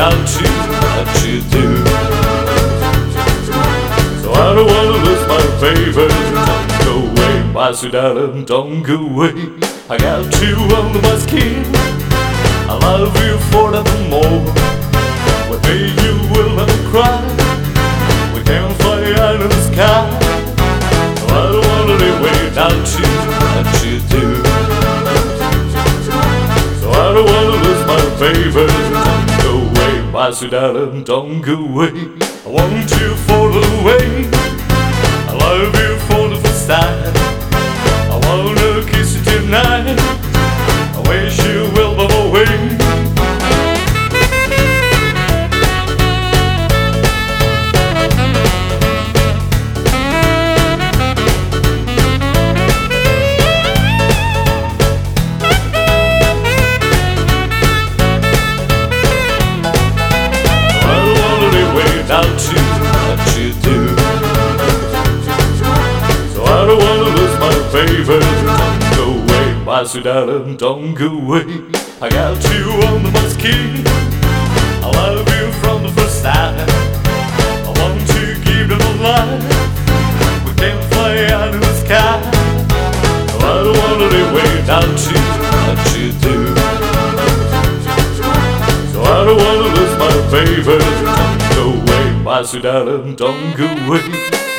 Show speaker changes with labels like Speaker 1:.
Speaker 1: without you, what you do. So I don't wanna lose my favor. Don't go away, my sweet darling, don't go away. I got you under my skin. I love you forevermore. One day you will never cry. We can fly out in the sky. So I don't wanna live without you, what you do. So I don't wanna lose my favor. Don't go away, my sweet darling, don't go away. I want you for the way. I love you for the first time. I wanna kiss you tonight. I wish you will move away. Without you, what you do. So I don't wanna lose my favor. Don't go away, my sweet darling, don't go away. I got you under my skin. I love you from the first time. I want to give them a life. We can fly out in the sky. So I don't wanna live without you, what you do. So I don't wanna lose my favor. Don't go away, my sweet darling, don't go away.